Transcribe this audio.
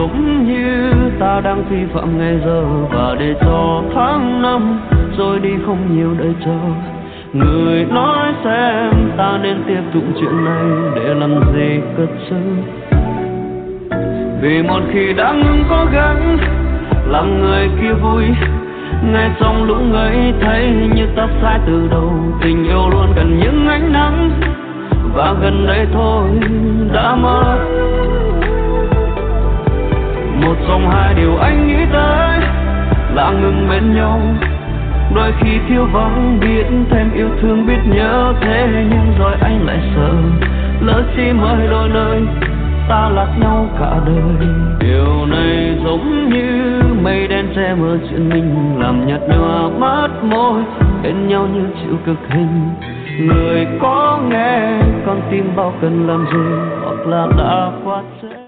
giống như ta đang vi phạm ngày giờ, và để cho tháng năm rồi đi không nhiều đợi chờ. Người nói xem ta nên tiếp tục chuyện này để làm gì cất giữ. Vì một khi đã ngừng cố gắng làm người kia vui, nghe xong lúc ngây thấy như ta sai từ đầu. Tình yêu luôn cần những ánh nắng, và gần đây thôi đã mất. Một trong hai điều anh nghĩ tới là ngừng bên nhau. Đôi khi thiếu vắng biết thêm yêu thương, biết nhớ thế, nhưng rồi anh lại sợ lỡ chi mới đôi nơi ta lạc nhau cả đời. Điều này giống như mây đen che mờ chuyện mình, làm nhạt nhòa mắt môi bên nhau như chịu cực hình. Người có nghe con tim bao cần làm gì, hoặc là đã quá trễ.